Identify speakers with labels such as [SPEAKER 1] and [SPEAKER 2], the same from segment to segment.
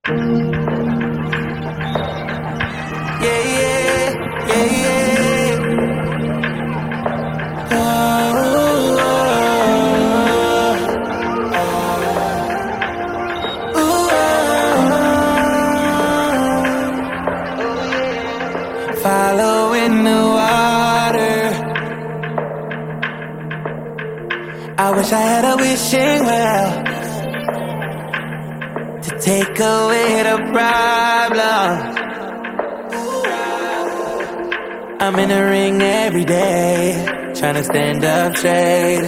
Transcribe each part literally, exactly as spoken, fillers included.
[SPEAKER 1] Yeah, yeah, yeah, yeah. Oh, oh, oh, oh. Following the water. I wish I had a wishing well to take away the problem. I'm in the ring every day, trying to stand up straight.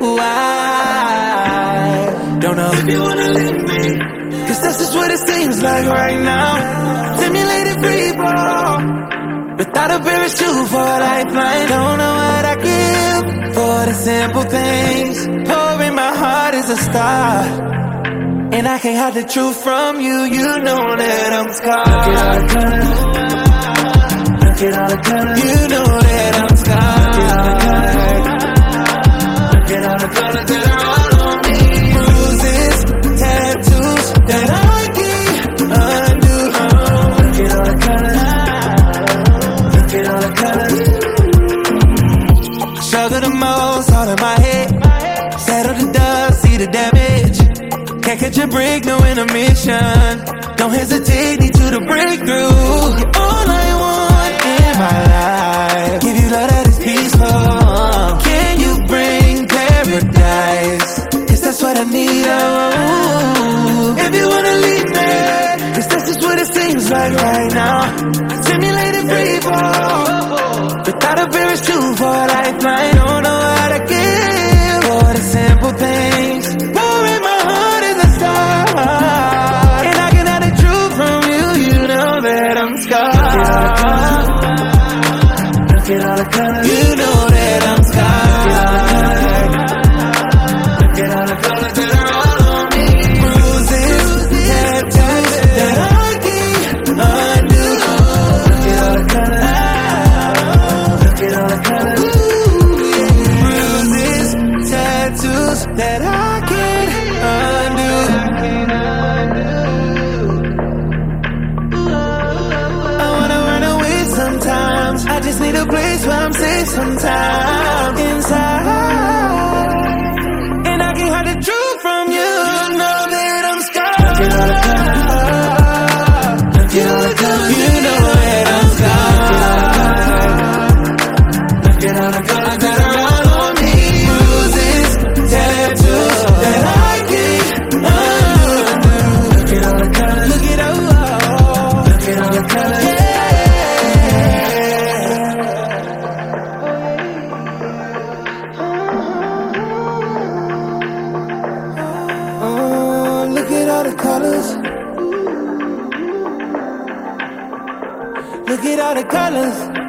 [SPEAKER 1] Why? Don't know if you wanna leave me, cause that's just what it seems like right now. Simulated free fall, without a parachute for a lifeline. Don't know what I give for the simple things. Pouring my heart is a star, and I can't hide the truth from you. You know that I'm scarred. Look at all the colors. You know that I'm scarred. Look at all the colors that are all on me. Bruises, tattoos that I can't undo. Look at all the colors. Look at all the colors. Struggle the most, all in my head. Settle the dust, see the damage. Can't catch a break, no intermission. Don't hesitate, need you to break through. You're all I want in my life. Give you love that is peaceful. Can you bring paradise? Cause that's what I need, oh. If you wanna leave me, cause that's just what it seems like right now. Simulated free fall, without a parachute for a lifeline. Don't know how to give for the simple things. Pouring my heart in the stars, and I can have the truth from you. You know that I'm scarred. Look at all the colors. You know that I'm scarred. Look at all the colors that are all on me. Bruises, tattoos that I can't undo. Look at all the colors. Look at all the colors. Bruises, tattoos that I can't undo. I wanna run away sometimes. I just need a place where I'm safe sometimes. Inside, and I can hide the truth from you. You know that I'm scarred. Look at all the colors. Look at all the colors. You know that I'm scarred. Look at all the colors that are all on me. Bruises, tattoos that I can't undo. Look at all the colors. Look at all. Look at all the colors. Oh, look at all the colors. Look at all the colors.